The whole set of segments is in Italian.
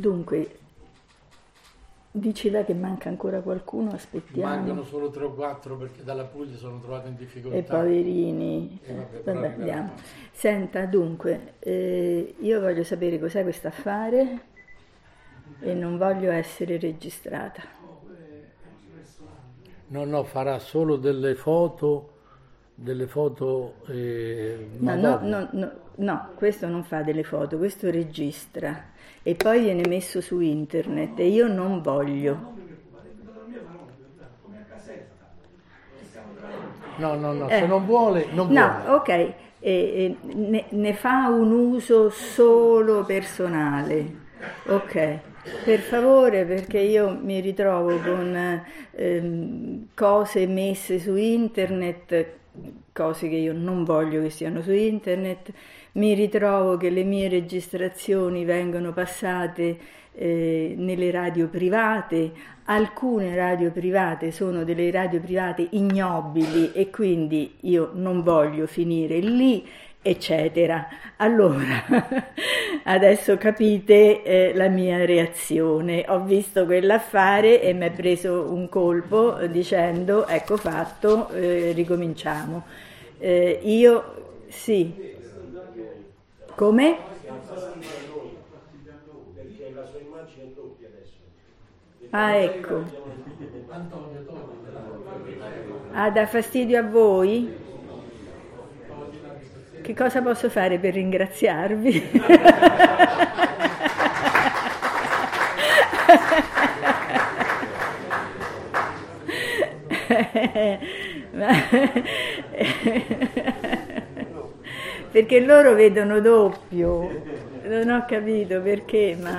Dunque, diceva che manca ancora qualcuno, aspettiamo. Mancano solo 3 o 4 perché dalla Puglia sono trovato in difficoltà. E poverini. Vabbè, andiamo. Senta, dunque, io voglio sapere cos'è questo affare e non voglio essere registrata. No, farà solo delle foto. No, questo non fa delle foto, questo registra e poi viene messo su internet e io non voglio. No, se non vuole, non no, vuole. Ok, ne fa un uso solo personale, ok, per favore, perché io mi ritrovo con cose messe su internet, cose che io non voglio che siano su internet, mi ritrovo che le mie registrazioni vengono passate nelle radio private, alcune radio private sono delle radio private ignobili e quindi io non voglio finire lì, eccetera. Allora, adesso capite la mia reazione. Ho visto quell'affare e mi è preso un colpo dicendo, ecco fatto, ricominciamo. Io, sì. Come? Ah, ecco. Ah, dà fastidio a voi? Che cosa posso fare per ringraziarvi? Perché loro vedono doppio, non ho capito perché, ma...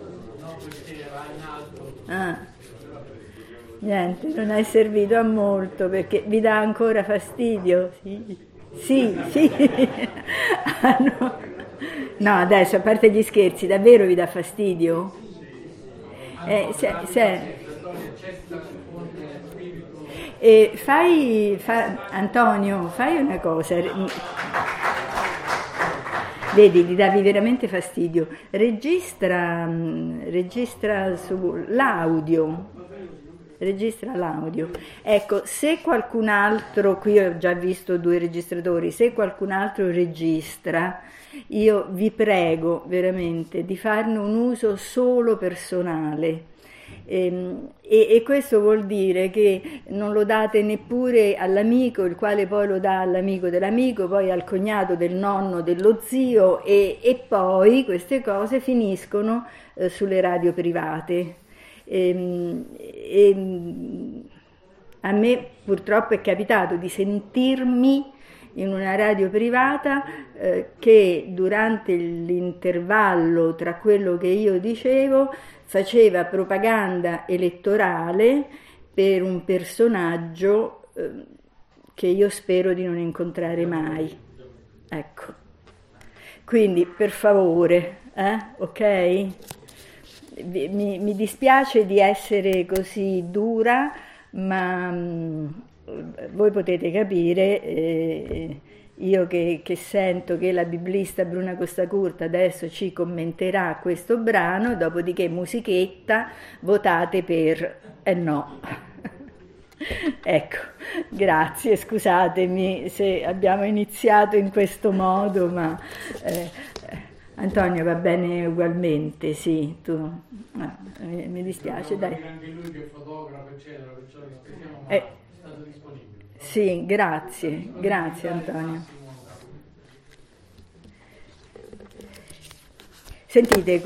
Ah, niente, non è servito a molto perché vi dà ancora fastidio? Sì. Ah, no. No, adesso, a parte gli scherzi, davvero vi dà fastidio? Antonio, fai una cosa, vedi, gli davi veramente fastidio, registra l'audio. Ecco, se qualcun altro, qui ho già visto 2 registratori, se qualcun altro registra, io vi prego veramente di farne un uso solo personale. E questo vuol dire che non lo date neppure all'amico, il quale poi lo dà all'amico dell'amico, poi al cognato del nonno, dello zio e poi queste cose finiscono sulle radio private. A me purtroppo è capitato di sentirmi in una radio privata che durante l'intervallo tra quello che io dicevo faceva propaganda elettorale per un personaggio che io spero di non incontrare mai. Ecco. Quindi per favore, ok? Mi dispiace di essere così dura, ma voi potete capire, io che sento che la biblista Bruna Costacurta adesso ci commenterà questo brano, dopodiché musichetta, votate per no. Ecco, grazie, scusatemi se abbiamo iniziato in questo modo, ma Antonio va bene ugualmente, sì, tu mi dispiace, dai. Anche lui che è fotografo, eccetera, perciò è stato disponibile. Sì, grazie Antonio. Sentite,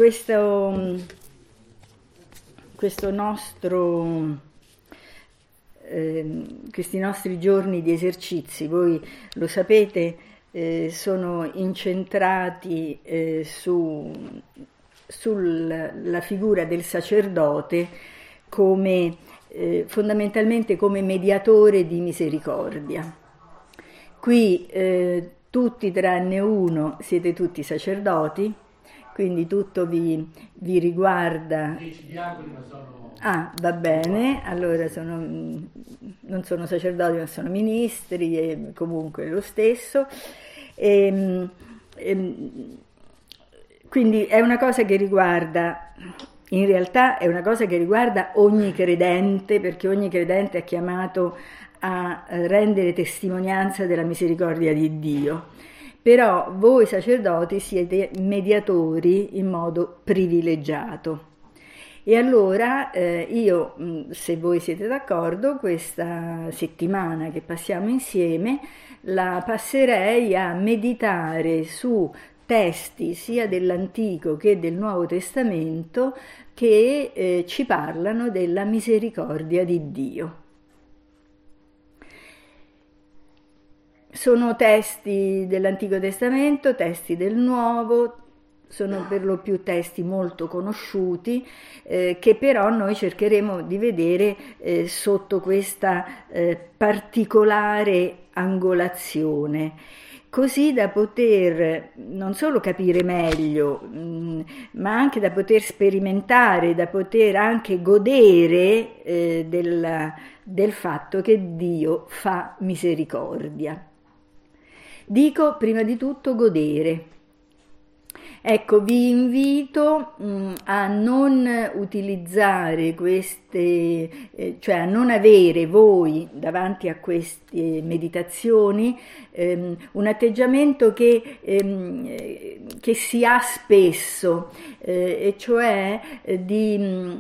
questi nostri giorni di esercizi, voi lo sapete, sono incentrati sulla figura del sacerdote come fondamentalmente come mediatore di misericordia. Qui tutti tranne uno siete tutti sacerdoti, quindi tutto vi riguarda. I diaconi ma sono... Ah, va bene, allora non sono sacerdoti ma sono ministri e comunque lo stesso. quindi è una cosa che riguarda, in realtà è una cosa che riguarda ogni credente, perché ogni credente è chiamato a rendere testimonianza della misericordia di Dio. Però voi sacerdoti siete mediatori in modo privilegiato. E allora io, se voi siete d'accordo, questa settimana che passiamo insieme la passerei a meditare su testi sia dell'Antico che del Nuovo Testamento che ci parlano della misericordia di Dio. Sono testi dell'Antico Testamento, testi del Nuovo, sono per lo più testi molto conosciuti che però noi cercheremo di vedere sotto questa particolare angolazione, così da poter non solo capire meglio, ma anche da poter sperimentare, da poter anche godere del fatto che Dio fa misericordia. Dico prima di tutto godere. Ecco, vi invito a non utilizzare queste, cioè a non avere voi davanti a queste meditazioni un atteggiamento che si ha spesso, e cioè di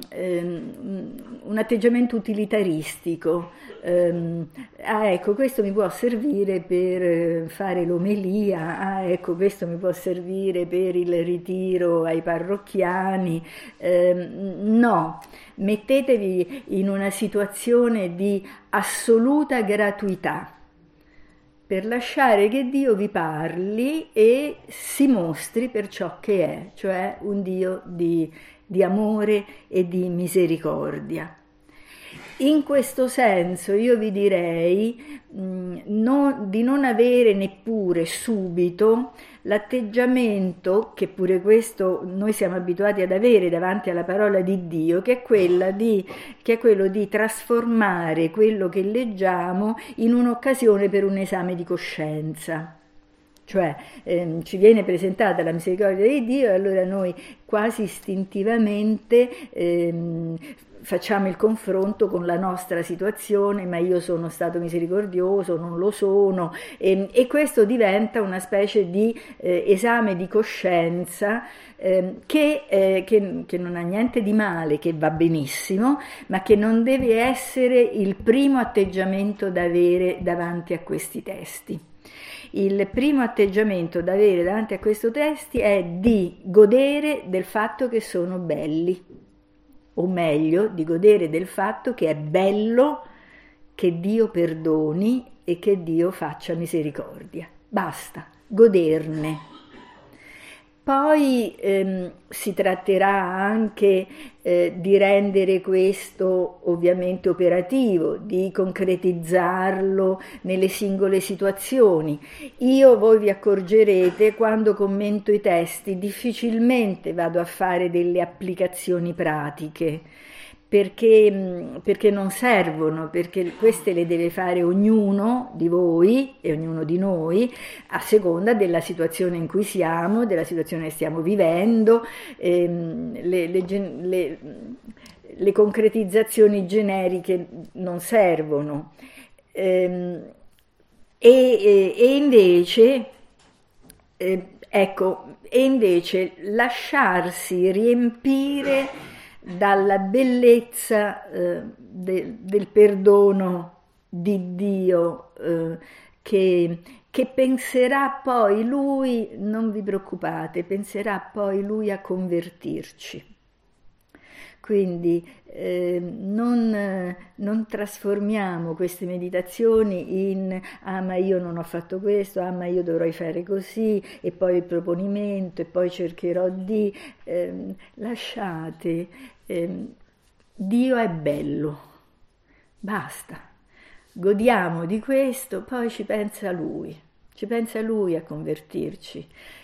un atteggiamento utilitaristico. Ecco, questo mi può servire per fare l'omelia, ecco, questo mi può servire per il ritiro ai parrocchiani. No, mettetevi in una situazione di assoluta gratuità per lasciare che Dio vi parli e si mostri per ciò che è, cioè un Dio di amore e di misericordia. In questo senso io vi direi di non avere neppure subito l'atteggiamento, che pure questo noi siamo abituati ad avere davanti alla parola di Dio, che è quello di trasformare quello che leggiamo in un'occasione per un esame di coscienza. Cioè ci viene presentata la misericordia di Dio e allora noi quasi istintivamente facciamo il confronto con la nostra situazione, ma io sono stato misericordioso, non lo sono, e questo diventa una specie di esame di coscienza che non ha niente di male, che va benissimo, ma che non deve essere il primo atteggiamento da avere davanti a questi testi. Il primo atteggiamento da avere davanti a questi testi è di godere del fatto che sono belli, o meglio, di godere del fatto che è bello che Dio perdoni e che Dio faccia misericordia. Basta, goderne. Poi si tratterà anche di rendere questo ovviamente operativo, di concretizzarlo nelle singole situazioni. Voi vi accorgerete, quando commento i testi, difficilmente vado a fare delle applicazioni pratiche, perché non servono, perché queste le deve fare ognuno di voi e ognuno di noi a seconda della situazione in cui siamo, della situazione che stiamo vivendo. Le concretizzazioni generiche non servono, e invece lasciarsi riempire dalla bellezza del perdono di Dio, che penserà poi Lui, non vi preoccupate, penserà poi Lui a convertirci. Quindi non trasformiamo queste meditazioni in ma io non ho fatto questo, ma io dovrò fare così, e poi il proponimento, e poi cercherò di... lasciate, Dio è bello, basta, godiamo di questo, poi ci pensa Lui a convertirci.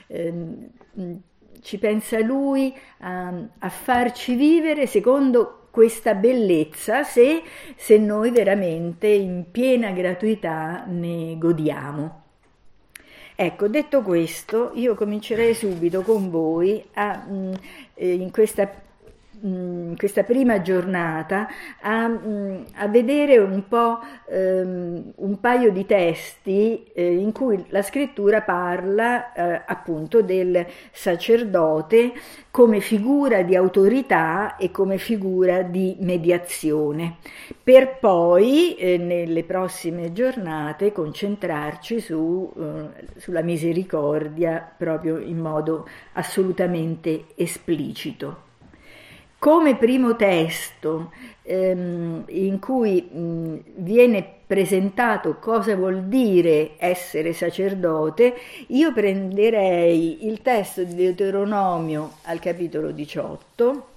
Ci pensa Lui a farci vivere secondo questa bellezza, se noi veramente in piena gratuità ne godiamo. Ecco, detto questo, io comincerei subito con voi in questa prima giornata a vedere un po' un paio di testi in cui la scrittura parla appunto del sacerdote come figura di autorità e come figura di mediazione, per poi nelle prossime giornate concentrarci sulla misericordia proprio in modo assolutamente esplicito. Come primo testo in cui viene presentato cosa vuol dire essere sacerdote, io prenderei il testo di Deuteronomio al capitolo 18,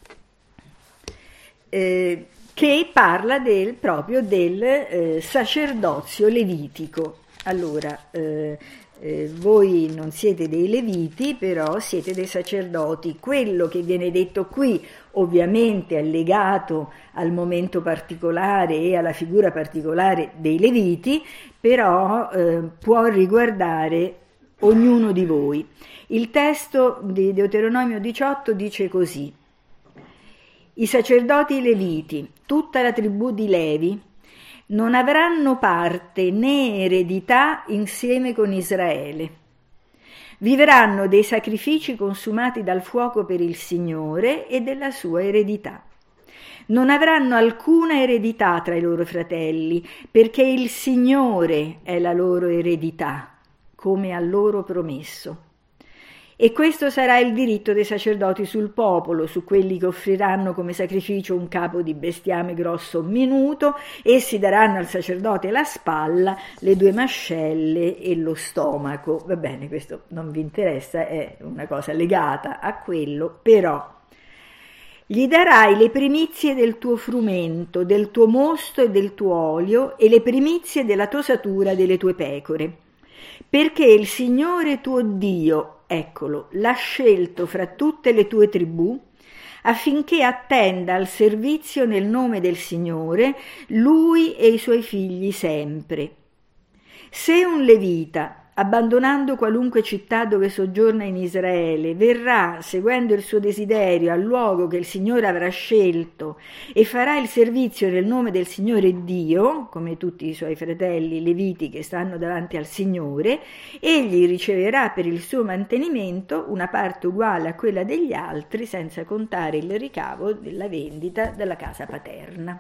che parla proprio del sacerdozio levitico. Allora, voi non siete dei leviti, però siete dei sacerdoti. Quello che viene detto qui ovviamente è legato al momento particolare e alla figura particolare dei leviti, però può riguardare ognuno di voi. Il testo di Deuteronomio 18 dice così: i sacerdoti leviti, tutta la tribù di Levi, non avranno parte né eredità insieme con Israele. Vivranno dei sacrifici consumati dal fuoco per il Signore e della sua eredità. Non avranno alcuna eredità tra i loro fratelli, perché il Signore è la loro eredità, come ha loro promesso. E questo sarà il diritto dei sacerdoti sul popolo, su quelli che offriranno come sacrificio un capo di bestiame grosso o minuto. Essi daranno al sacerdote la spalla, le 2 mascelle e lo stomaco. Va bene, questo non vi interessa, è una cosa legata a quello, però gli darai le primizie del tuo frumento, del tuo mosto e del tuo olio, e le primizie della tosatura delle tue pecore, perché il Signore tuo Dio, eccolo, l'ha scelto fra tutte le tue tribù, affinché attenda al servizio nel nome del Signore, lui e i suoi figli sempre. Se un levita, abbandonando qualunque città dove soggiorna in Israele, verrà, seguendo il suo desiderio, al luogo che il Signore avrà scelto e farà il servizio nel nome del Signore Dio, come tutti i suoi fratelli leviti che stanno davanti al Signore, egli riceverà per il suo mantenimento una parte uguale a quella degli altri, senza contare il ricavo della vendita della casa paterna.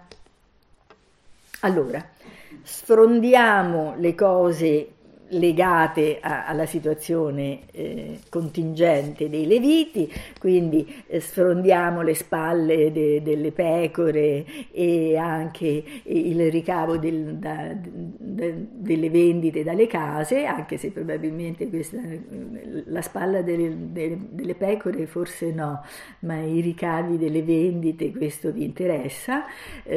Allora, sfrondiamo le cose legate alla situazione contingente dei leviti, quindi sfrondiamo le spalle delle pecore e anche il ricavo delle vendite dalle case, anche se probabilmente la spalla delle pecore forse no, ma i ricavi delle vendite, questo vi interessa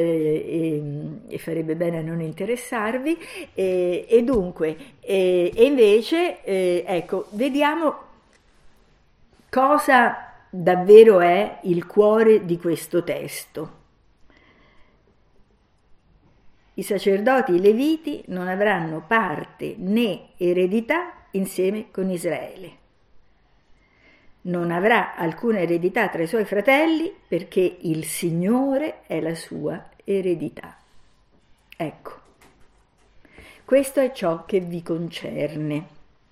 e farebbe bene a non interessarvi, e dunque e invece, ecco, vediamo cosa davvero è il cuore di questo testo. I sacerdoti leviti non avranno parte né eredità insieme con Israele. Non avrà alcuna eredità tra i suoi fratelli, perché il Signore è la sua eredità. Ecco. Questo è ciò che vi concerne.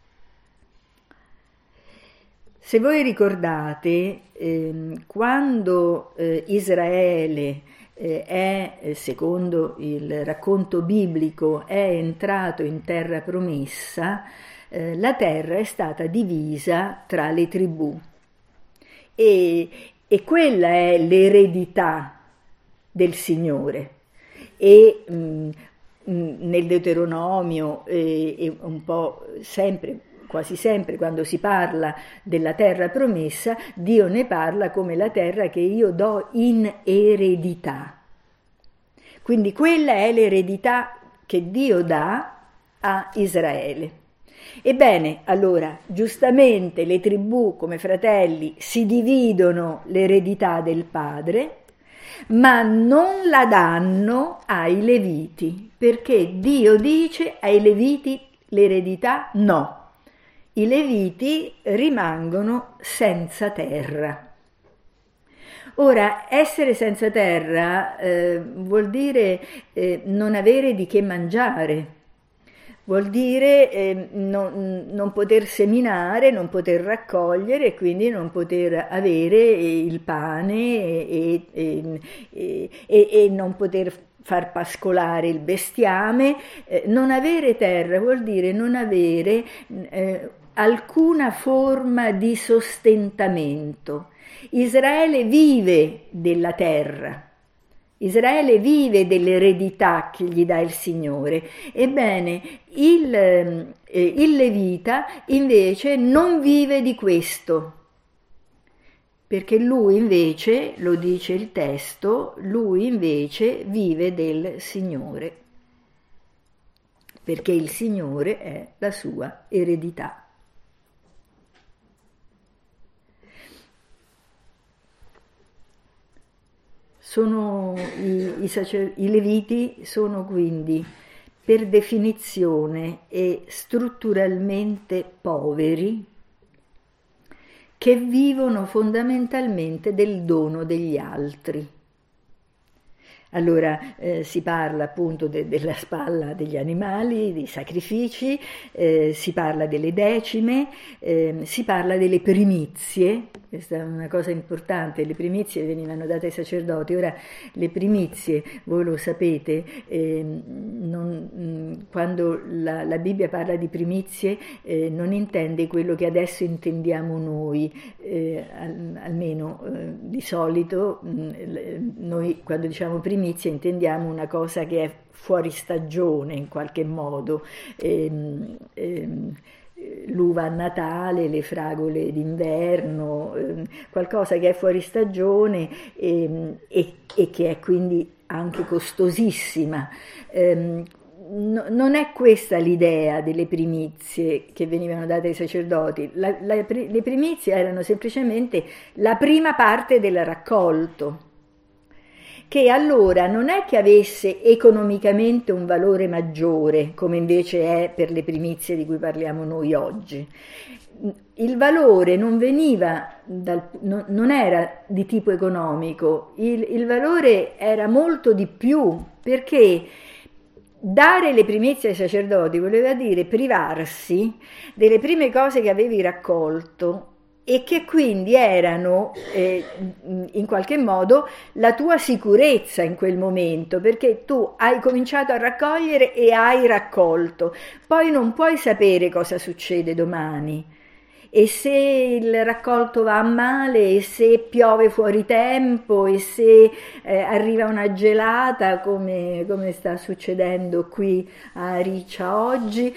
Se voi ricordate, quando Israele è, secondo il racconto biblico, è entrato in terra promessa, la terra è stata divisa tra le tribù e quella è l'eredità del Signore. E nel Deuteronomio e un po' sempre, quasi sempre quando si parla della terra promessa, Dio ne parla come la terra che io do in eredità. Quindi quella è l'eredità che Dio dà a Israele. Ebbene, allora, giustamente le tribù come fratelli si dividono l'eredità del padre, ma non la danno ai leviti, perché Dio dice ai leviti l'eredità no. i Leviti rimangono senza terra. Ora, essere senza terra vuol dire non avere di che mangiare, vuol dire non poter seminare, non poter raccogliere e quindi non poter avere il pane e non poter far pascolare il bestiame. Non avere terra vuol dire non avere alcuna forma di sostentamento. Israele vive della terra, Israele vive dell'eredità che gli dà il Signore. Ebbene, il Levita invece non vive di questo, perché lui invece, lo dice il testo, lui invece vive del Signore, perché il Signore è la sua eredità. I Leviti sono quindi per definizione e strutturalmente poveri, che vivono fondamentalmente del dono degli altri. Allora si parla appunto della spalla degli animali, dei sacrifici, si parla delle decime, si parla delle primizie. Questa è una cosa importante, le primizie venivano date ai sacerdoti. Ora le primizie, voi lo sapete, quando la Bibbia parla di primizie non intende quello che adesso intendiamo noi, almeno di solito noi quando diciamo primizie intendiamo una cosa che è fuori stagione in qualche modo, l'uva a Natale, le fragole d'inverno, qualcosa che è fuori stagione e che è quindi anche costosissima. Non è questa l'idea delle primizie che venivano date ai sacerdoti. Le primizie erano semplicemente la prima parte del raccolto, che allora non è che avesse economicamente un valore maggiore, come invece è per le primizie di cui parliamo noi oggi. Il valore non veniva non era di tipo economico, il valore era molto di più, perché dare le primizie ai sacerdoti voleva dire privarsi delle prime cose che avevi raccolto e che quindi erano in qualche modo la tua sicurezza in quel momento, perché tu hai cominciato a raccogliere e hai raccolto, poi non puoi sapere cosa succede domani. E se il raccolto va a male, e se piove fuori tempo, e se arriva una gelata come sta succedendo qui a Riccia oggi,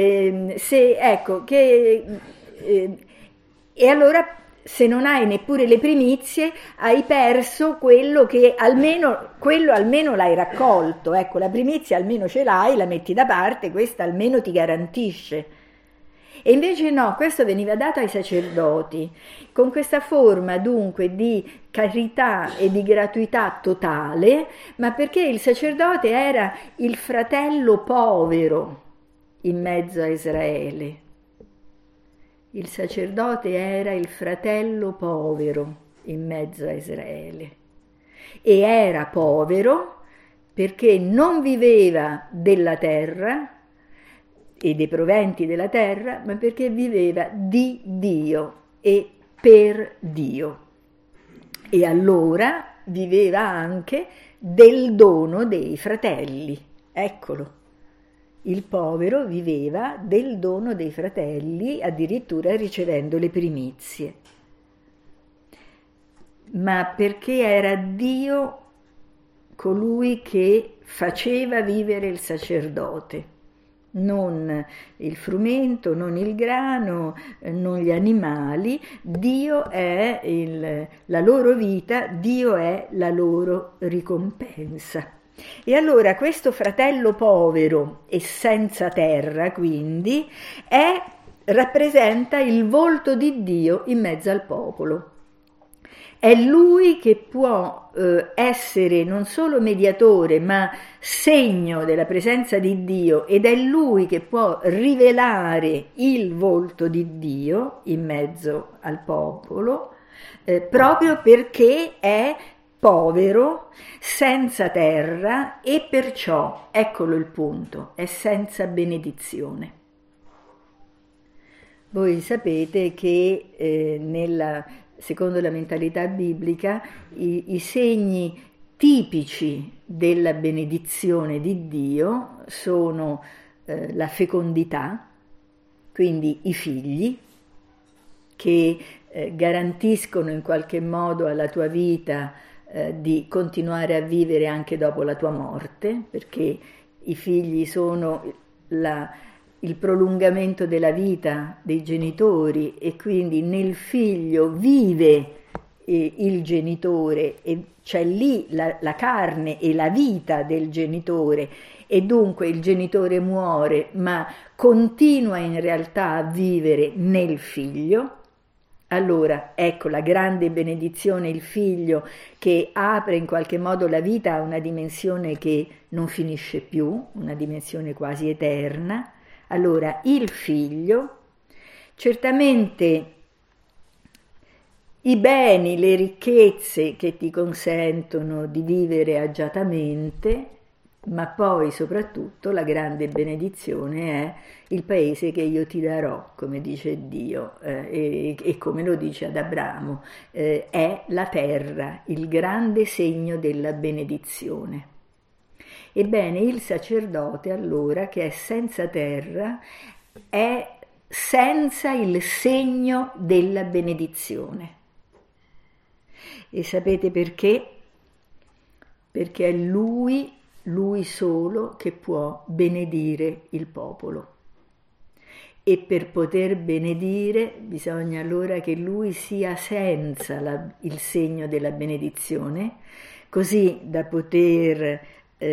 e allora se non hai neppure le primizie hai perso quello almeno l'hai raccolto. Ecco, la primizia almeno ce l'hai, la metti da parte, questa almeno ti garantisce. E invece no, questo veniva dato ai sacerdoti, con questa forma dunque di carità e di gratuità totale, ma perché il sacerdote era il fratello povero in mezzo a Israele. Il sacerdote era il fratello povero in mezzo a Israele. E era povero perché non viveva della terra e dei proventi della terra, ma perché viveva di Dio e per Dio. E allora viveva anche del dono dei fratelli. Eccolo, il povero viveva del dono dei fratelli, addirittura ricevendo le primizie. Ma perché era Dio colui che faceva vivere il sacerdote. Non il frumento, non il grano, non gli animali. Dio è la loro vita, Dio è la loro ricompensa. E allora questo fratello povero e senza terra, quindi, rappresenta il volto di Dio in mezzo al popolo. È lui che può essere non solo mediatore, ma segno della presenza di Dio, ed è lui che può rivelare il volto di Dio in mezzo al popolo, proprio perché è povero, senza terra, e perciò, eccolo il punto, è senza benedizione. Voi sapete che secondo la mentalità biblica i segni tipici della benedizione di Dio sono la fecondità, quindi i figli, che garantiscono in qualche modo alla tua vita di continuare a vivere anche dopo la tua morte, perché i figli sono il prolungamento della vita dei genitori, e quindi nel figlio vive il genitore, e c'è lì la carne e la vita del genitore, e dunque il genitore muore ma continua in realtà a vivere nel figlio. Allora, ecco la grande benedizione, il figlio che apre in qualche modo la vita a una dimensione che non finisce più, una dimensione quasi eterna. Allora, il figlio, certamente i beni, le ricchezze che ti consentono di vivere agiatamente, ma poi soprattutto la grande benedizione è il paese che io ti darò, come dice Dio, e come lo dice ad Abramo, è la terra, il grande segno della benedizione. Ebbene, il sacerdote allora, che è senza terra, è senza il segno della benedizione. E sapete perché? Perché è lui solo che può benedire il popolo. E per poter benedire bisogna allora che lui sia senza il segno della benedizione, così da poter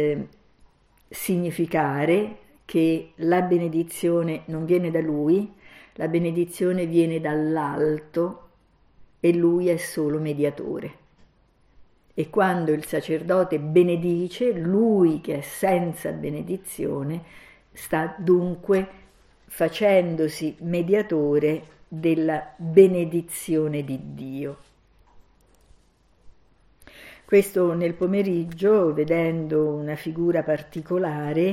significare che la benedizione non viene da lui, la benedizione viene dall'alto e lui è solo mediatore. E quando il sacerdote benedice, lui che è senza benedizione sta dunque facendosi mediatore della benedizione di Dio. Questo nel pomeriggio, vedendo una figura particolare,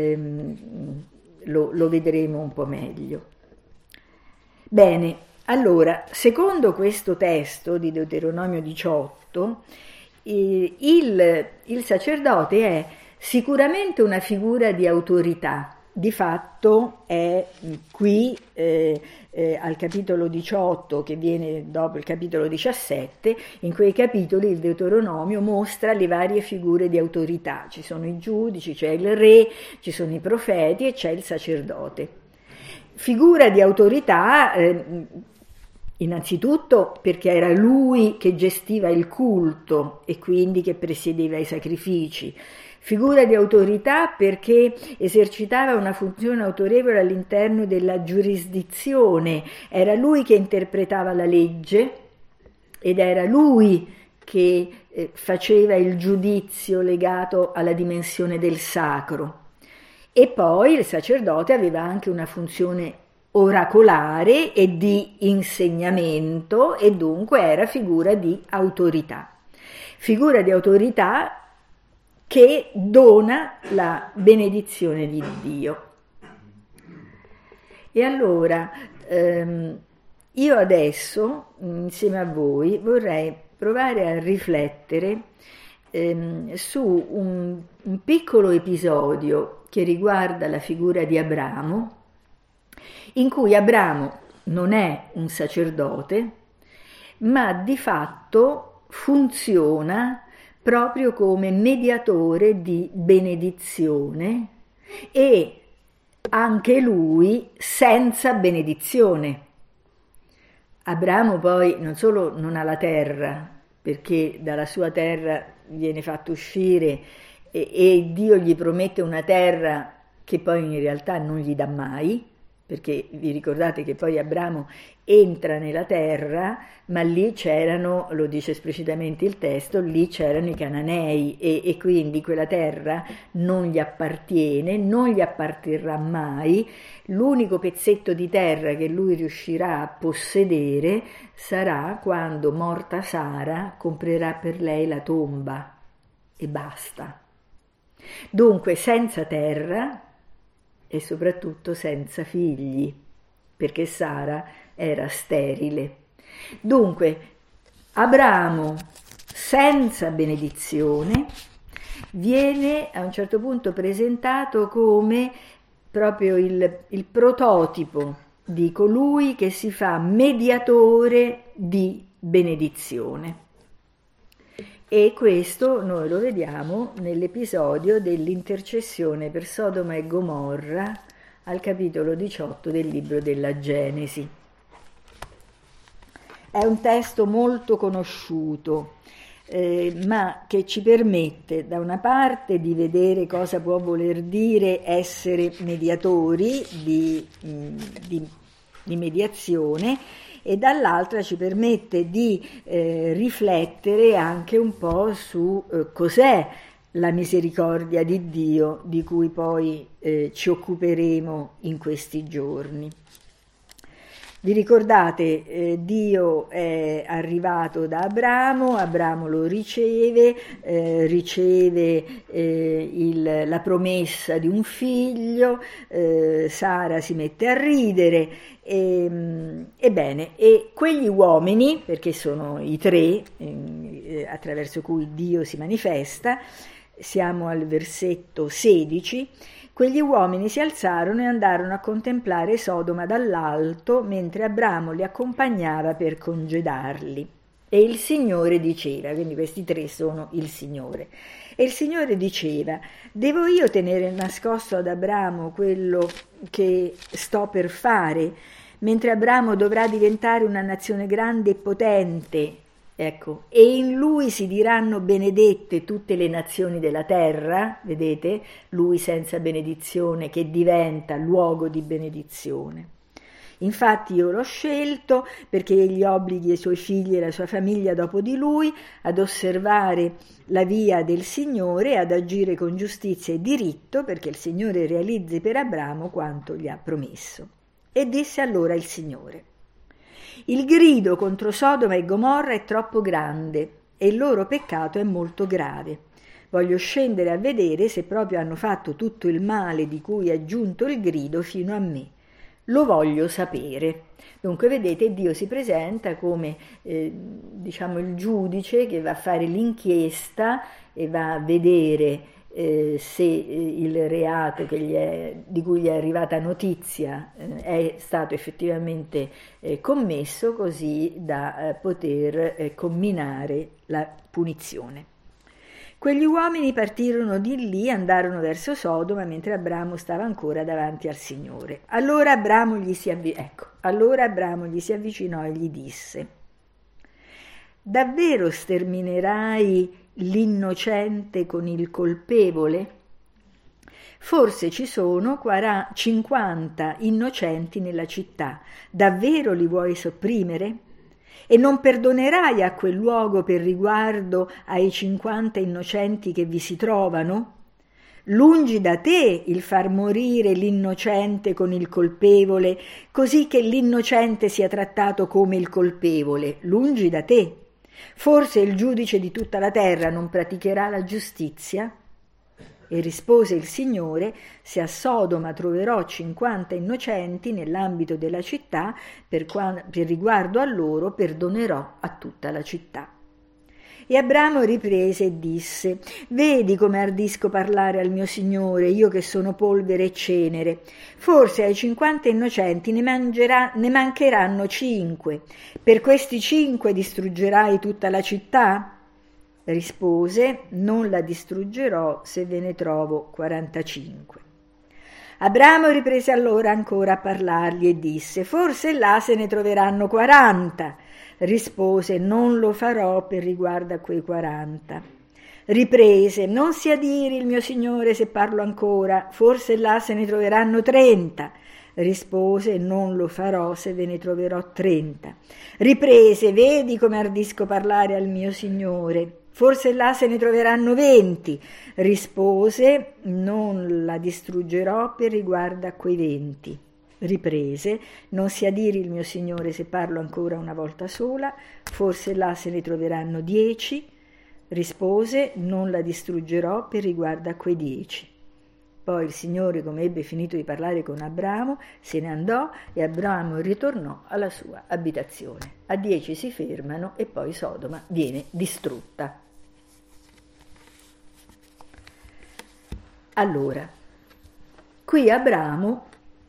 lo vedremo un po' meglio. Bene, allora, secondo questo testo di Deuteronomio 18, il sacerdote è sicuramente una figura di autorità. Di fatto è qui al capitolo 18, che viene dopo il capitolo 17, in quei capitoli il Deuteronomio mostra le varie figure di autorità. Ci sono i giudici, c'è il re, ci sono i profeti e c'è il sacerdote. Figura di autorità innanzitutto perché era lui che gestiva il culto e quindi che presiedeva i sacrifici. Figura di autorità perché esercitava una funzione autorevole all'interno della giurisdizione, era lui che interpretava la legge ed era lui che faceva il giudizio legato alla dimensione del sacro. E poi il sacerdote aveva anche una funzione oracolare e di insegnamento, e dunque era figura di autorità. Figura di autorità che dona la benedizione di Dio. E allora io adesso insieme a voi vorrei provare a riflettere su un piccolo episodio che riguarda la figura di Abramo, in cui Abramo non è un sacerdote, ma di fatto funziona proprio come mediatore di benedizione, e anche lui senza benedizione. Abramo poi non solo non ha la terra, perché dalla sua terra viene fatto uscire e Dio gli promette una terra che poi in realtà non gli dà mai, perché vi ricordate che poi Abramo entra nella terra, ma lì c'erano, lo dice esplicitamente il testo, lì c'erano i Cananei e quindi quella terra non gli appartiene, non gli apparterrà mai. L'unico pezzetto di terra che lui riuscirà a possedere sarà quando, morta Sara, comprerà per lei la tomba e basta. Dunque senza terra e soprattutto senza figli, perché Sara era sterile. Dunque Abramo senza benedizione viene a un certo punto presentato come proprio il prototipo di colui che si fa mediatore di benedizione. E questo noi lo vediamo nell'episodio dell'intercessione per Sodoma e Gomorra al capitolo 18 del libro della Genesi. È un testo molto conosciuto, ma che ci permette da una parte di vedere cosa può voler dire essere mediatori di mediazione, e dall'altra ci permette di riflettere anche un po' su cos'è la misericordia di Dio, di cui poi ci occuperemo in questi giorni. Vi ricordate, Dio è arrivato da Abramo lo riceve la promessa di un figlio, Sara si mette a ridere, ebbene, e quegli uomini, perché sono i tre attraverso cui Dio si manifesta, siamo al versetto 16, quegli uomini si alzarono e andarono a contemplare Sodoma dall'alto, mentre Abramo li accompagnava per congedarli. E il Signore diceva, quindi questi tre sono il Signore, e il Signore diceva: devo io tenere nascosto ad Abramo quello che sto per fare, mentre Abramo dovrà diventare una nazione grande e potente? Ecco, e in lui si diranno benedette tutte le nazioni della terra, vedete? Lui senza benedizione che diventa luogo di benedizione. Infatti io l'ho scelto perché egli obblighi i suoi figli e la sua famiglia dopo di lui ad osservare la via del Signore e ad agire con giustizia e diritto, perché il Signore realizzi per Abramo quanto gli ha promesso. E disse allora il Signore: il grido contro Sodoma e Gomorra è troppo grande e il loro peccato è molto grave. Voglio scendere a vedere se proprio hanno fatto tutto il male di cui è giunto il grido fino a me. Lo voglio sapere. Dunque vedete, Dio si presenta come il giudice che va a fare l'inchiesta e va a vedere se il reato di cui gli è arrivata notizia è stato effettivamente commesso, così da poter comminare la punizione. Quegli uomini partirono di lì e andarono verso Sodoma, mentre Abramo stava ancora davanti al Signore. Allora Abramo gli si avvicinò e gli disse: davvero sterminerai l'innocente con il colpevole? Forse ci sono 50 innocenti nella città, davvero li vuoi sopprimere? E non perdonerai a quel luogo per riguardo ai 50 innocenti che vi si trovano? Lungi da te il far morire l'innocente con il colpevole, così che l'innocente sia trattato come il colpevole, lungi da te. Forse il giudice di tutta la terra non praticherà la giustizia? E rispose il Signore: se a Sodoma troverò 50 innocenti nell'ambito della città, per riguardo a loro perdonerò a tutta la città. E Abramo riprese e disse: vedi come ardisco parlare al mio Signore, io che sono polvere e cenere. Forse ai 50 innocenti ne mancheranno 5. Per questi 5 distruggerai tutta la città? Rispose: non la distruggerò se ve ne trovo 45. Abramo riprese allora ancora a parlargli e disse: forse là se ne troveranno 40. Rispose: non lo farò per riguardo a quei 40. Riprese: non si adiri il mio Signore se parlo ancora, forse là se ne troveranno 30. Rispose: non lo farò se ve ne troverò 30. Riprese: vedi come ardisco parlare al mio Signore. Forse là se ne troveranno 20. Rispose: non la distruggerò per riguardo a quei 20. Riprese: non sia dire il mio Signore se parlo ancora una volta sola. Forse là se ne troveranno 10. Rispose: non la distruggerò per riguardo a quei 10. Poi il Signore, come ebbe finito di parlare con Abramo, se ne andò e Abramo ritornò alla sua abitazione. A 10 si fermano e poi Sodoma viene distrutta. Allora, qui Abramo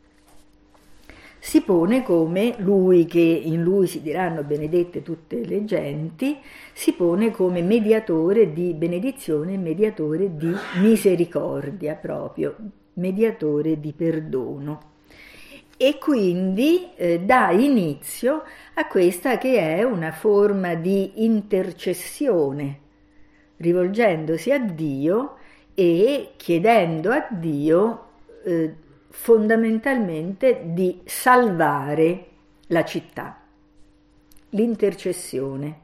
si pone come lui, che in lui si diranno benedette tutte le genti, si pone come mediatore di benedizione, mediatore di misericordia proprio, mediatore di perdono. E quindi dà inizio a questa che è una forma di intercessione, rivolgendosi a Dio e chiedendo a Dio fondamentalmente di salvare la città. L'intercessione.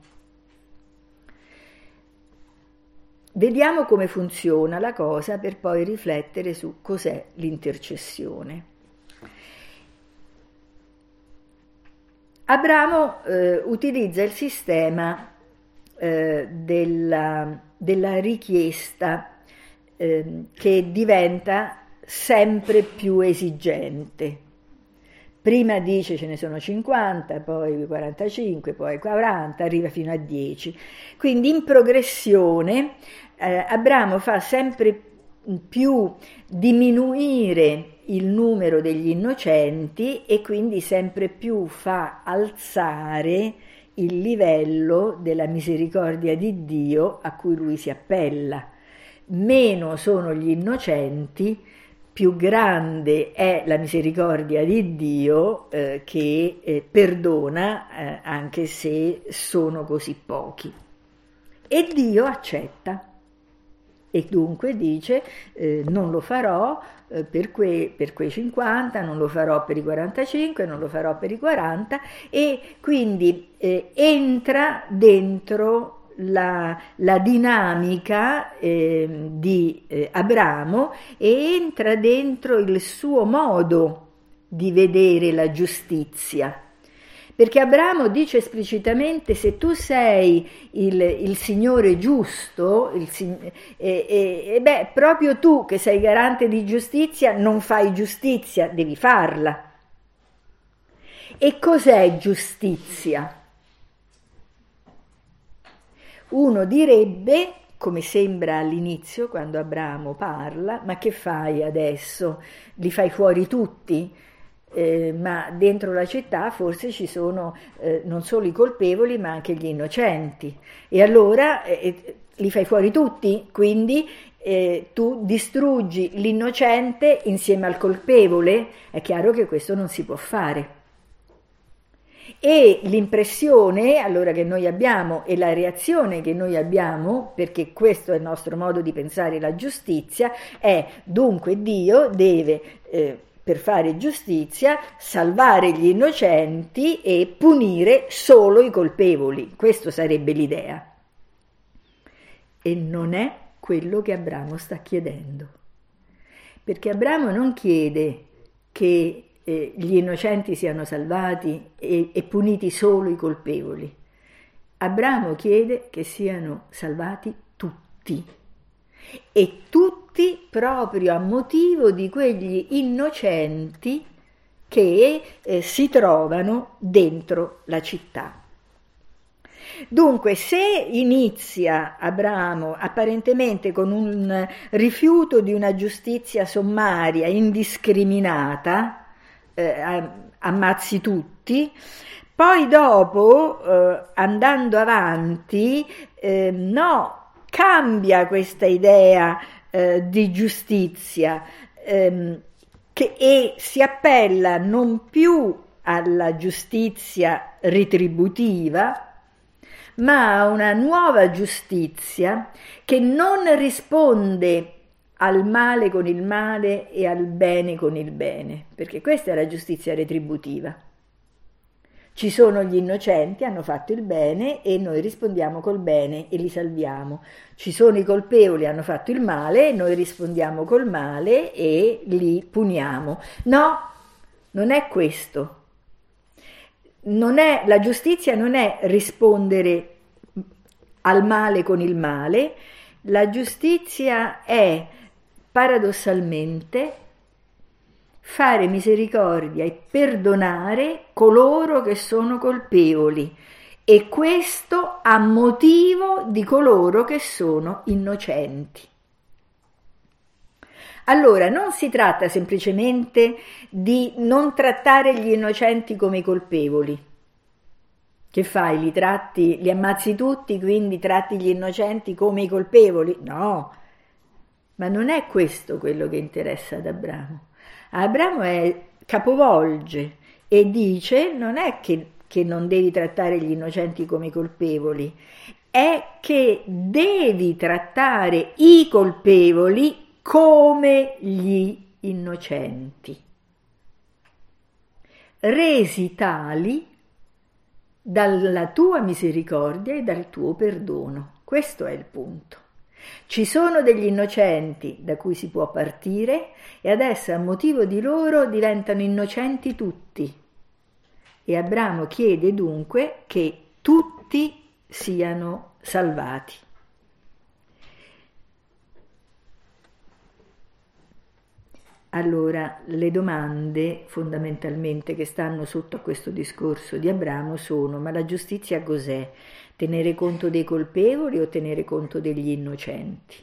Vediamo come funziona la cosa per poi riflettere su cos'è l'intercessione. Abramo utilizza il sistema della richiesta che diventa sempre più esigente. Prima dice ce ne sono 50, poi 45, poi 40, arriva fino a 10. Quindi in progressione Abramo fa sempre più diminuire il numero degli innocenti e quindi sempre più fa alzare il livello della misericordia di Dio a cui lui si appella. Meno sono gli innocenti, più grande è la misericordia di Dio che perdona anche se sono così pochi. E Dio accetta e dunque dice non lo farò per quei 50, non lo farò per i 45, non lo farò per i 40 e quindi entra dentro la dinamica di Abramo e entra dentro il suo modo di vedere la giustizia. Perché Abramo dice esplicitamente: se tu sei il Signore giusto, proprio tu che sei garante di giustizia non fai giustizia, devi farla. E cos'è giustizia? Uno direbbe, come sembra all'inizio quando Abramo parla: ma che fai adesso? Li fai fuori tutti? Ma dentro la città forse ci sono non solo i colpevoli ma anche gli innocenti. E allora li fai fuori tutti? Quindi tu distruggi l'innocente insieme al colpevole? È chiaro che questo non si può fare. E l'impressione allora che noi abbiamo e la reazione che noi abbiamo, perché questo è il nostro modo di pensare la giustizia, è dunque Dio deve per fare giustizia salvare gli innocenti e punire solo i colpevoli. Questo sarebbe l'idea. E non è quello che Abramo sta chiedendo, perché Abramo non chiede che gli innocenti siano salvati e puniti solo i colpevoli. Abramo chiede che siano salvati tutti, e tutti proprio a motivo di quegli innocenti che si trovano dentro la città. Dunque, se inizia Abramo apparentemente con un rifiuto di una giustizia sommaria, indiscriminata, ammazzi tutti, poi dopo andando avanti cambia questa idea di giustizia e si appella non più alla giustizia retributiva ma a una nuova giustizia che non risponde al male con il male e al bene con il bene, perché questa è la giustizia retributiva. Ci sono gli innocenti, hanno fatto il bene e noi rispondiamo col bene e li salviamo. Ci sono i colpevoli, hanno fatto il male e noi rispondiamo col male e li puniamo. No, non è questo. La giustizia non è rispondere al male con il male, la giustizia è paradossalmente fare misericordia e perdonare coloro che sono colpevoli, e questo a motivo di coloro che sono innocenti. Allora, non si tratta semplicemente di non trattare gli innocenti come i colpevoli. Che fai? Li ammazzi tutti, quindi tratti gli innocenti come i colpevoli? No, ma non è questo quello che interessa ad Abramo. Abramo capovolge e dice non è che non devi trattare gli innocenti come i colpevoli, è che devi trattare i colpevoli come gli innocenti, resi tali dalla tua misericordia e dal tuo perdono. Questo è il punto. Ci sono degli innocenti da cui si può partire e adesso a motivo di loro diventano innocenti tutti. E Abramo chiede dunque che tutti siano salvati. Allora, le domande fondamentalmente che stanno sotto a questo discorso di Abramo sono: ma la giustizia cos'è? Tenere conto dei colpevoli o tenere conto degli innocenti?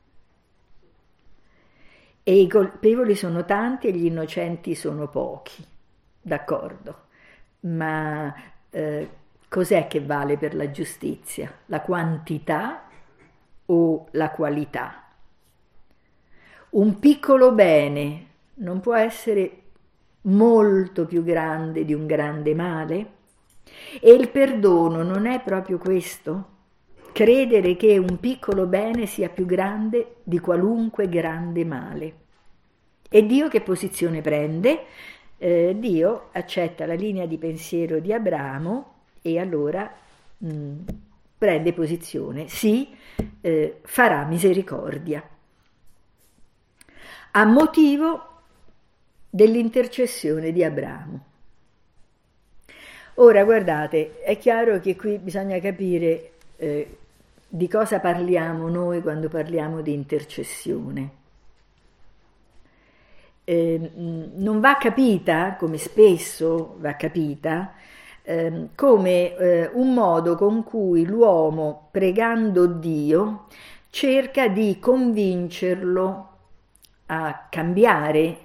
E i colpevoli sono tanti e gli innocenti sono pochi, d'accordo, ma cos'è che vale per la giustizia? La quantità o la qualità? Un piccolo bene non può essere molto più grande di un grande male? E il perdono non è proprio questo? Credere che un piccolo bene sia più grande di qualunque grande male. E Dio che posizione prende? Dio accetta la linea di pensiero di Abramo e allora prende posizione. Sì, farà misericordia. A motivo dell'intercessione di Abramo. Ora guardate, è chiaro che qui bisogna capire di cosa parliamo noi quando parliamo di intercessione. Non va capita, come spesso va capita, come un modo con cui l'uomo, pregando Dio, cerca di convincerlo a cambiare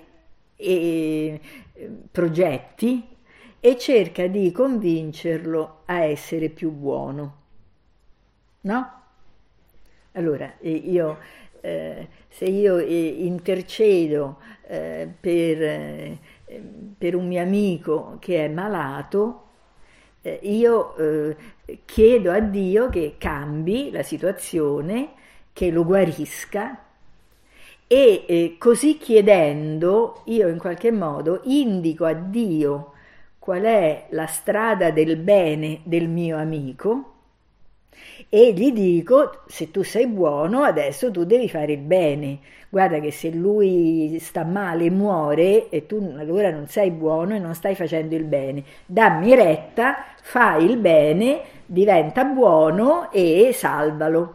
progetti e cerca di convincerlo a essere più buono, no? Allora, se io intercedo per un mio amico che è malato, io chiedo a Dio che cambi la situazione, che lo guarisca, e così chiedendo io in qualche modo indico a Dio qual è la strada del bene del mio amico e gli dico: se tu sei buono adesso tu devi fare il bene, guarda che se lui sta male e muore e tu allora non sei buono e non stai facendo il bene, dammi retta, fai il bene, diventa buono e salvalo.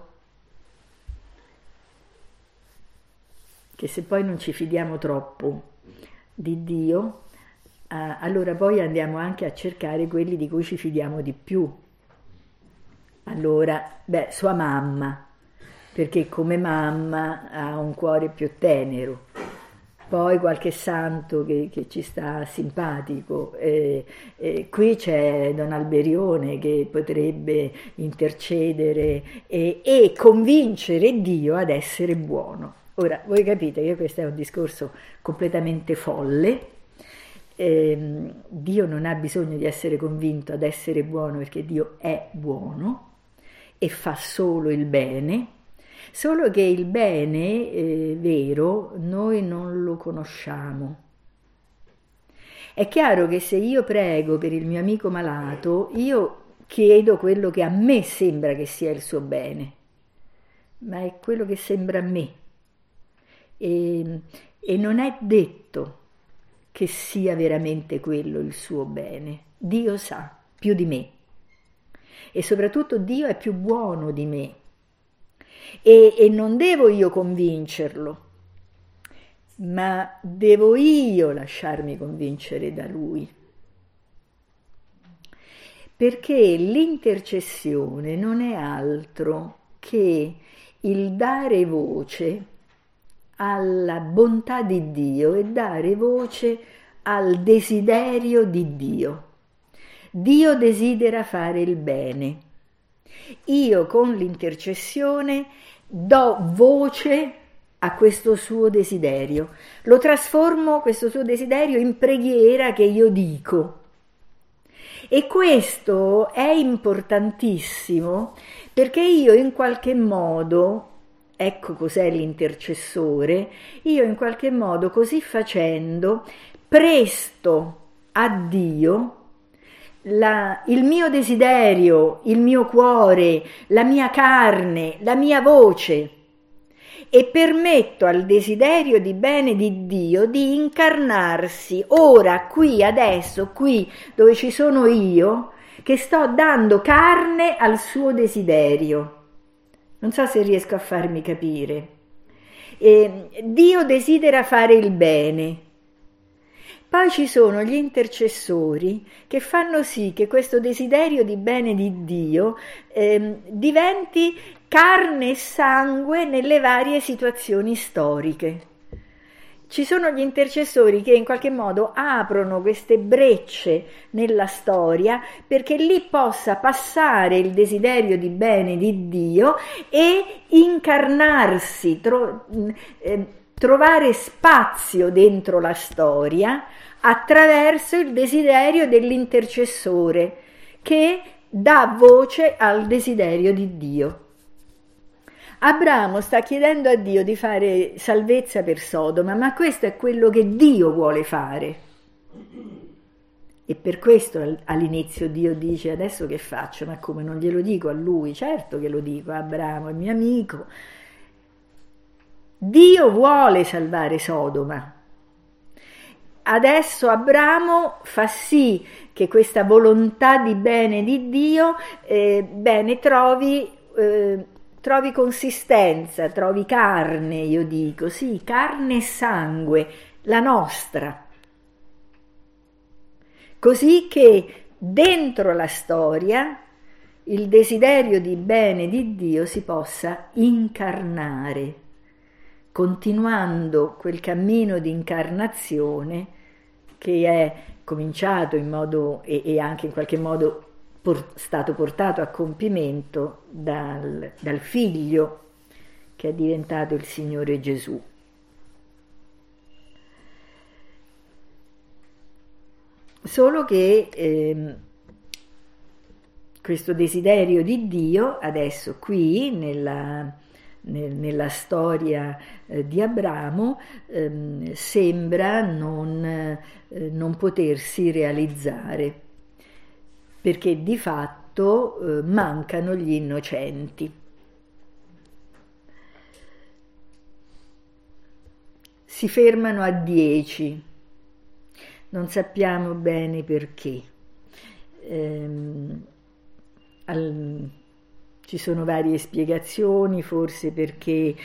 Che se poi non ci fidiamo troppo di Dio, allora poi andiamo anche a cercare quelli di cui ci fidiamo di più. Allora, sua mamma, perché come mamma ha un cuore più tenero. Poi qualche santo che ci sta simpatico. Qui c'è Don Alberione che potrebbe intercedere e convincere Dio ad essere buono. Ora, voi capite che questo è un discorso completamente folle. Dio non ha bisogno di essere convinto ad essere buono perché Dio è buono e fa solo il bene, Solo che il bene vero noi non lo conosciamo. È chiaro che se io prego per il mio amico malato, io chiedo quello che a me sembra che sia il suo bene, ma è quello che sembra a me. E non è detto che sia veramente quello il suo bene. Dio sa più di me e soprattutto Dio è più buono di me e non devo io convincerlo, ma devo io lasciarmi convincere da Lui. Perché l'intercessione non è altro che il dare voce alla bontà di Dio e dare voce al desiderio di Dio. Dio desidera fare il bene. Io con l'intercessione do voce a questo suo desiderio, lo trasformo questo suo desiderio in preghiera che io dico. E questo è importantissimo perché io in qualche modo, ecco cos'è l'intercessore, io in qualche modo così facendo presto a Dio il mio desiderio, il mio cuore, la mia carne, la mia voce e permetto al desiderio di bene di Dio di incarnarsi ora, qui, adesso, qui dove ci sono io, che sto dando carne al suo desiderio. Non so se riesco a farmi capire. Dio desidera fare il bene. Poi ci sono gli intercessori che fanno sì che questo desiderio di bene di Dio diventi carne e sangue nelle varie situazioni storiche. Ci sono gli intercessori che in qualche modo aprono queste brecce nella storia perché lì possa passare il desiderio di bene di Dio e incarnarsi, trovare spazio dentro la storia attraverso il desiderio dell'intercessore che dà voce al desiderio di Dio. Abramo sta chiedendo a Dio di fare salvezza per Sodoma, ma questo è quello che Dio vuole fare. E per questo all'inizio Dio dice: adesso che faccio? Ma come, non glielo dico a lui? Certo che lo dico a Abramo, il mio amico. Dio vuole salvare Sodoma. Adesso Abramo fa sì che questa volontà di bene di Dio trovi consistenza, trovi carne, io dico, sì, carne e sangue, la nostra. Così che dentro la storia il desiderio di bene di Dio si possa incarnare, continuando quel cammino di incarnazione che è cominciato in modo e anche in qualche modo stato portato a compimento dal Figlio che è diventato il Signore Gesù. Solo che questo desiderio di Dio adesso qui nella storia di Abramo sembra non potersi realizzare, perché di fatto mancano gli innocenti. Si fermano a 10, non sappiamo bene perché. Ci sono varie spiegazioni, forse perché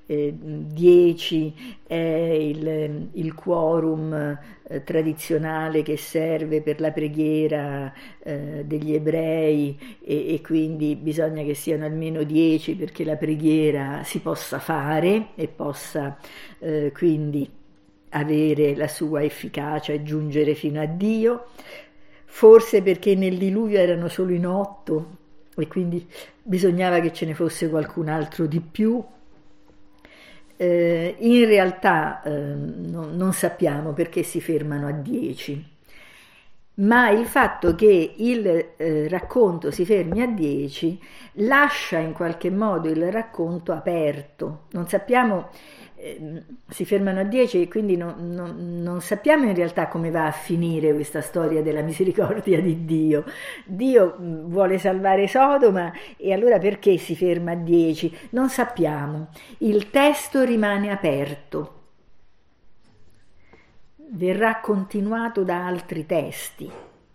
10 è il quorum tradizionale che serve per la preghiera degli ebrei e quindi bisogna che siano almeno 10 perché la preghiera si possa fare e possa quindi avere la sua efficacia e giungere fino a Dio. Forse perché nel diluvio erano solo in 8 e quindi bisognava che ce ne fosse qualcun altro di più. In realtà non sappiamo perché si fermano a 10. ma il fatto che il racconto si fermi a 10 lascia in qualche modo il racconto aperto. Non sappiamo, si fermano a 10 e quindi non sappiamo in realtà come va a finire questa storia della misericordia di Dio. Dio vuole salvare Sodoma e allora perché si ferma a 10? Non sappiamo. Il testo rimane aperto. Verrà continuato da altri testi.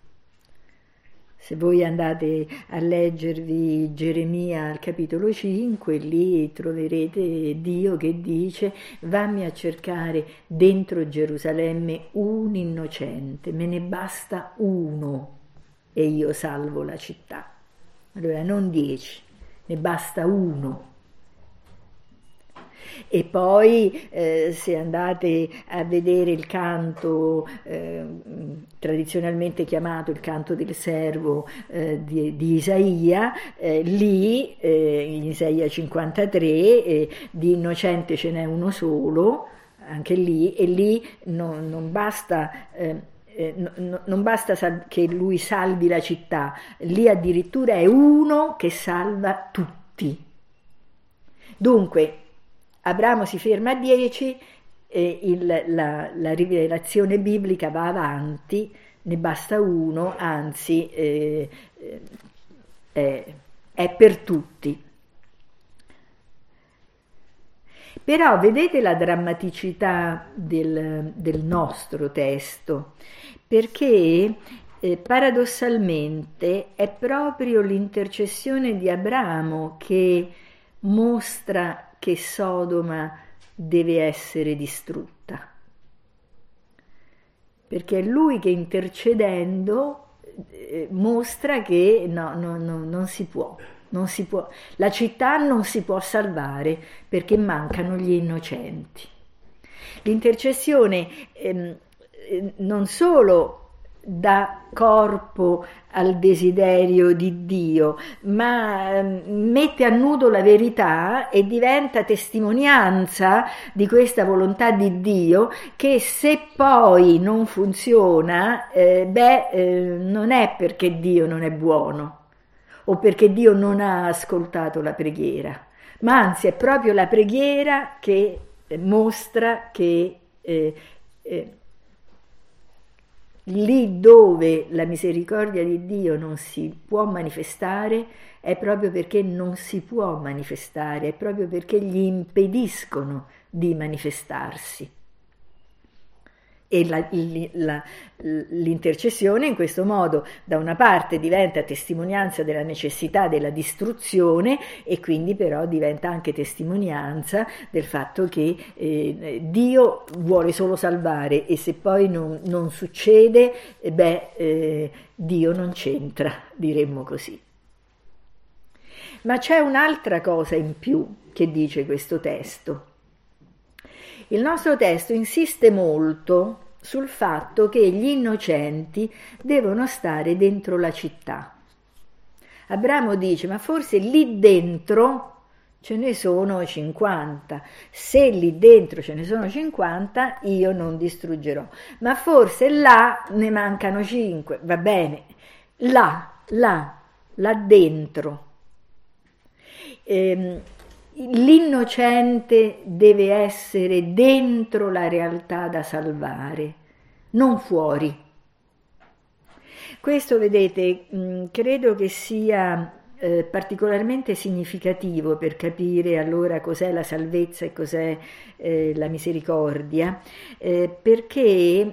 Se voi andate a leggervi Geremia al capitolo 5, lì troverete Dio che dice: vammi a cercare dentro Gerusalemme un innocente, me ne basta uno e io salvo la città. Allora non 10, ne basta uno. E poi se andate a vedere il canto tradizionalmente chiamato il canto del servo di Isaia, lì in Isaia 53 di innocente ce n'è uno solo, anche lì, e lì non basta non basta che lui salvi la città, lì addirittura è uno che salva tutti. Dunque Abramo si ferma a 10, la rivelazione biblica va avanti, ne basta uno, anzi è per tutti. Però vedete la drammaticità del nostro testo, perché paradossalmente è proprio l'intercessione di Abramo che mostra che Sodoma deve essere distrutta, perché è lui che intercedendo mostra che non si può, la città non si può salvare perché mancano gli innocenti. L'intercessione non solo dà corpo al desiderio di Dio, ma mette a nudo la verità e diventa testimonianza di questa volontà di Dio, che se poi non funziona, non è perché Dio non è buono o perché Dio non ha ascoltato la preghiera, ma anzi è proprio la preghiera che mostra che lì dove la misericordia di Dio non si può manifestare è proprio perché non si può manifestare, è proprio perché gli impediscono di manifestarsi. E l'intercessione in questo modo da una parte diventa testimonianza della necessità della distruzione e quindi però diventa anche testimonianza del fatto che Dio vuole solo salvare, e se poi non succede, Dio non c'entra, diremmo così. Ma c'è un'altra cosa in più che dice questo testo. Il nostro testo insiste molto sul fatto che gli innocenti devono stare dentro la città. Abramo dice: ma forse lì dentro ce ne sono 50, se lì dentro ce ne sono 50 io non distruggerò, ma forse là ne mancano 5, va bene, là dentro. L'innocente deve essere dentro la realtà da salvare, non fuori. Questo, vedete, credo che sia particolarmente significativo per capire allora cos'è la salvezza e cos'è la misericordia, perché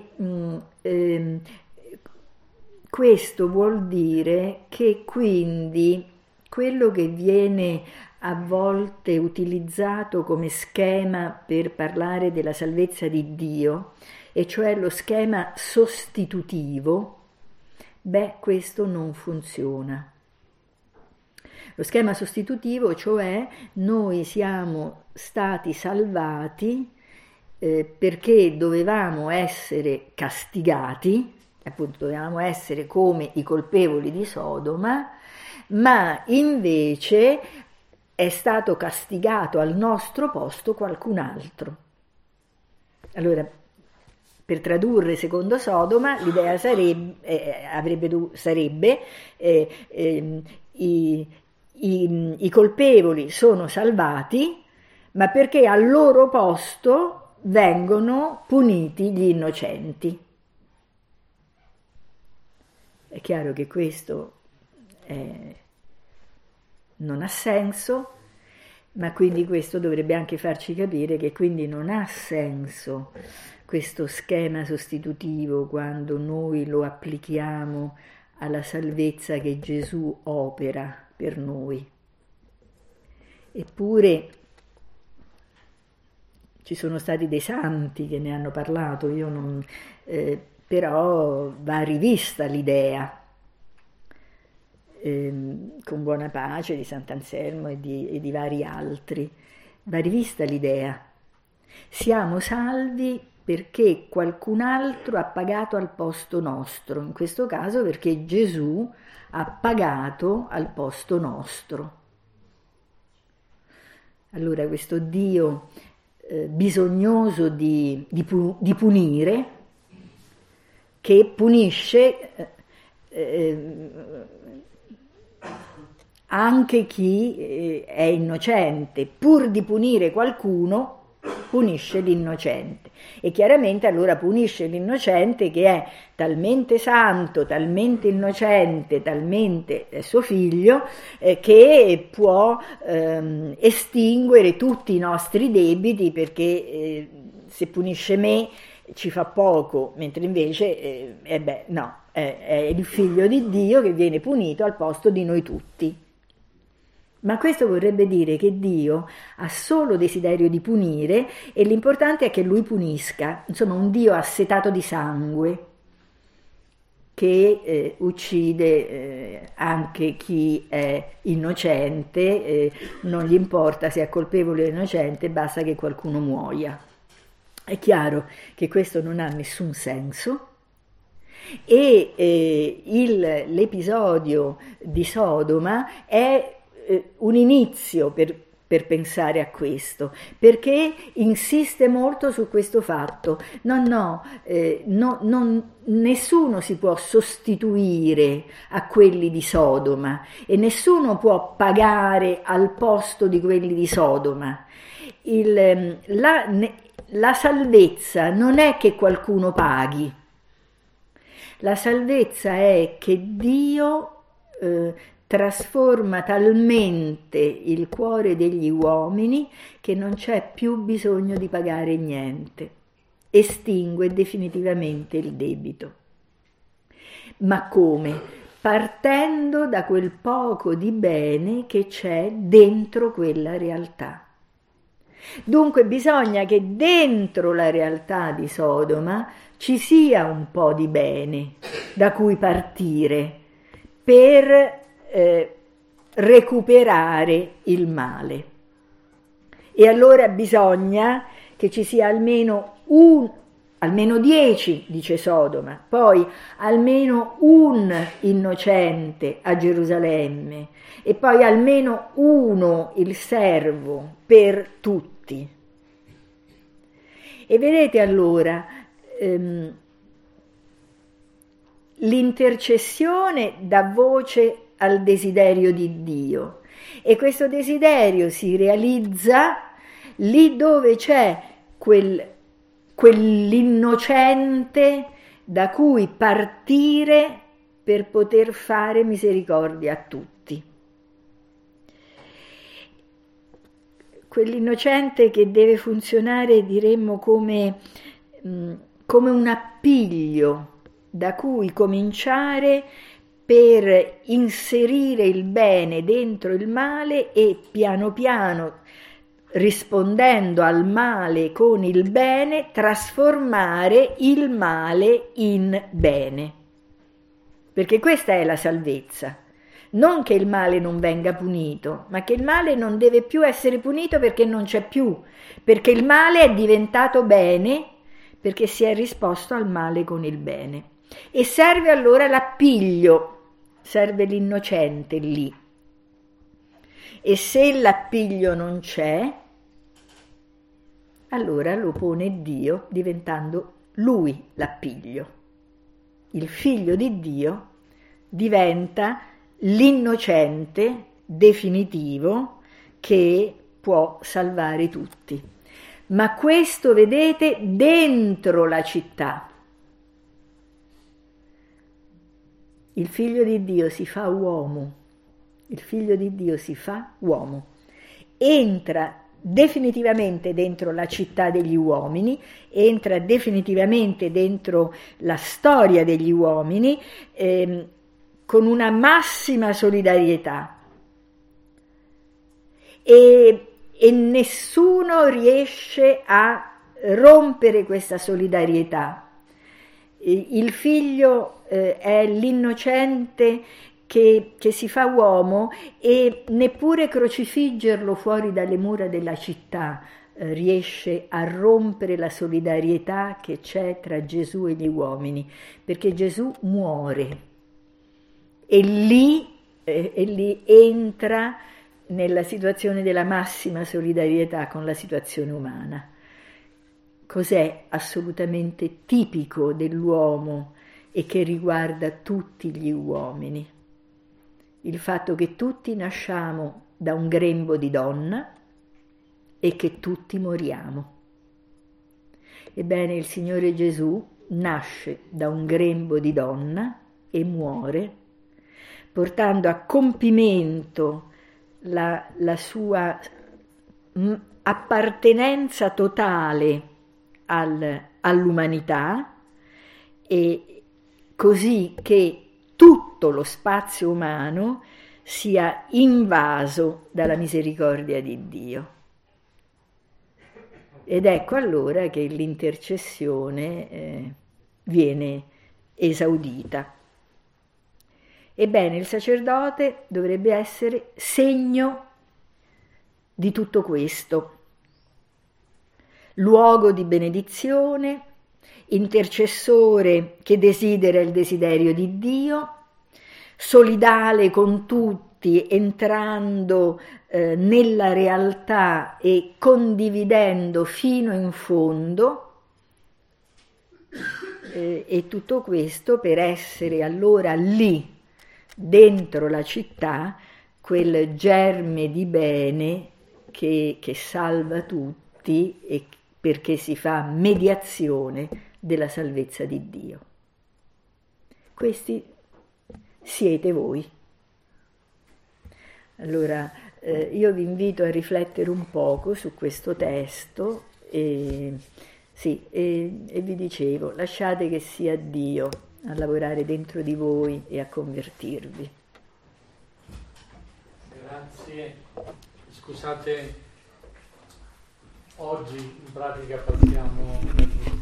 questo vuol dire che quindi quello che viene a volte utilizzato come schema per parlare della salvezza di Dio, e cioè lo schema sostitutivo, questo non funziona. Lo schema sostitutivo, cioè noi siamo stati salvati perché dovevamo essere castigati, appunto dovevamo essere come i colpevoli di Sodoma, ma invece è stato castigato al nostro posto qualcun altro. Allora, Per tradurre secondo Sodoma, l'idea sarebbe i colpevoli sono salvati, ma perché al loro posto vengono puniti gli innocenti. È chiaro che questo non ha senso, ma quindi questo dovrebbe anche farci capire che quindi non ha senso questo schema sostitutivo quando noi lo applichiamo alla salvezza che Gesù opera per noi. Eppure ci sono stati dei santi che ne hanno parlato, però va rivista l'idea, con buona pace di Sant'Anselmo e di vari altri, va rivista l'idea. Siamo salvi perché qualcun altro ha pagato al posto nostro, in questo caso perché Gesù ha pagato al posto nostro. Allora questo Dio bisognoso di punire, che punisce anche chi è innocente, pur di punire qualcuno, punisce l'innocente. E chiaramente allora punisce l'innocente che è talmente santo, talmente innocente, talmente suo figlio, che può estinguere tutti i nostri debiti, perché se punisce me ci fa poco, mentre invece è il figlio di Dio che viene punito al posto di noi tutti. Ma questo vorrebbe dire che Dio ha solo desiderio di punire e l'importante è che Lui punisca. Insomma, un Dio assetato di sangue che uccide anche chi è innocente, non gli importa se è colpevole o innocente, basta che qualcuno muoia. È chiaro che questo non ha nessun senso. E l'episodio di Sodoma è un inizio per pensare a questo, perché insiste molto su questo fatto. Nessuno si può sostituire a quelli di Sodoma e nessuno può pagare al posto di quelli di Sodoma. La salvezza non è che qualcuno paghi, la salvezza è che Dio trasforma talmente il cuore degli uomini che non c'è più bisogno di pagare niente, estingue definitivamente il debito. Ma come? Partendo da quel poco di bene che c'è dentro quella realtà. Dunque bisogna che dentro la realtà di Sodoma ci sia un po' di bene da cui partire per recuperare il male. E allora bisogna che ci sia almeno 10, dice Sodoma, poi almeno un innocente a Gerusalemme e poi almeno uno il servo per tutti. E vedete allora l'intercessione dà voce al desiderio di Dio e questo desiderio si realizza lì dove c'è quell'innocente da cui partire per poter fare misericordia a tutti. Quell'innocente che deve funzionare, diremmo, come un appiglio da cui cominciare per inserire il bene dentro il male e piano piano, rispondendo al male con il bene, trasformare il male in bene. Perché questa è la salvezza. Non che il male non venga punito, ma che il male non deve più essere punito perché non c'è più, perché il male è diventato bene, perché si è risposto al male con il bene. E serve allora l'appiglio, serve l'innocente lì. E se l'appiglio non c'è, allora lo pone Dio diventando lui l'appiglio. Il figlio di Dio diventa l'innocente definitivo che può salvare tutti. Ma questo, vedete, dentro la città. Il figlio di Dio si fa uomo, il figlio di Dio si fa uomo, entra definitivamente dentro la città degli uomini, entra definitivamente dentro la storia degli uomini con una massima solidarietà e nessuno riesce a rompere questa solidarietà. Il figlio è l'innocente che si fa uomo e neppure crocifiggerlo fuori dalle mura della città riesce a rompere la solidarietà che c'è tra Gesù e gli uomini, perché Gesù muore e lì entra nella situazione della massima solidarietà con la situazione umana. Cos'è assolutamente tipico dell'uomo e che riguarda tutti gli uomini? Il fatto che tutti nasciamo da un grembo di donna e che tutti moriamo. Ebbene, il Signore Gesù nasce da un grembo di donna e muore, portando a compimento la sua appartenenza totale all'umanità, e così che tutto lo spazio umano sia invaso dalla misericordia di Dio. Ed ecco allora che l'intercessione viene esaudita. Ebbene, il sacerdote dovrebbe essere segno di tutto questo. Luogo di benedizione, intercessore che desidera il desiderio di Dio, solidale con tutti, entrando nella realtà e condividendo fino in fondo, e tutto questo per essere allora lì, dentro la città, quel germe di bene che salva tutti e perché si fa mediazione della salvezza di Dio. Questi siete voi. Allora, io vi invito a riflettere un poco su questo testo e vi dicevo, lasciate che sia Dio a lavorare dentro di voi e a convertirvi. Grazie. Scusate, oggi in pratica partiamo